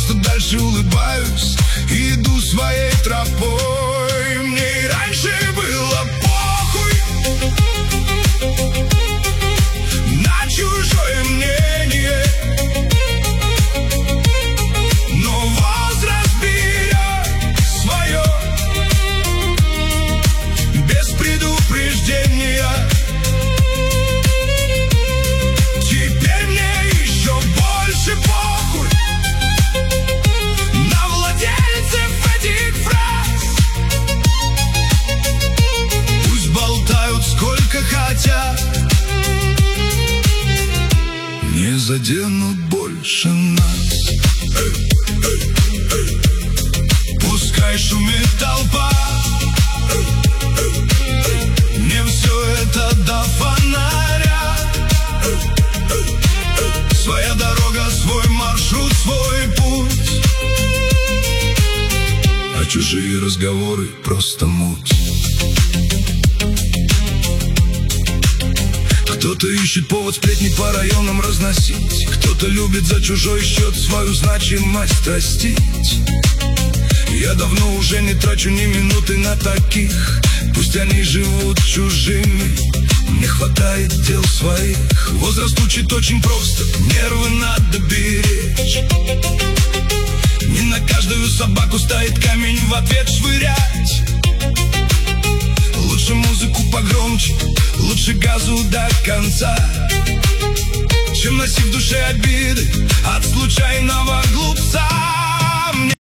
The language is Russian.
просто дальше улыбаюсь и иду своей тропой. Мне и раньше было похуй на чужое мнение, но возраст берет свое без предупреждения. Теперь мне еще больше похуй на владельцев этих фраз. Пусть болтают сколько хотят, не заденут больше нас. Пускай шумит толпа, мне все это до фонаря. Своя дорога, свой маршрут, свой путь, а чужие разговоры просто муть. Кто-то ищет повод сплетни по районам разносить, кто-то любит за чужой счет свою значимость растить. Я давно уже не трачу ни минуты на таких, пусть они живут чужими, мне хватает дел своих. Возраст учит очень просто, нервы надо беречь. Не на каждую собаку стоит камень в ответ швырять. Лучше музыку погромче, лучше газу до конца, чем носить в душе обиды от случайного глупца.